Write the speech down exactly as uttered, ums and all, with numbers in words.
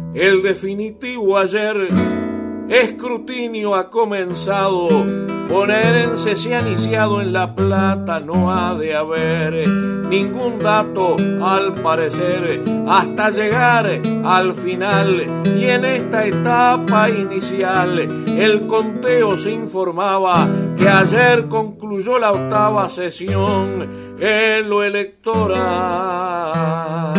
el definitivo ayer. Escrutinio ha comenzado, bonaerense se ha iniciado, en La Plata no ha de haber ningún dato al parecer, hasta llegar al final. Y en esta etapa inicial el conteo se informaba que ayer concluyó la octava sesión en lo electoral.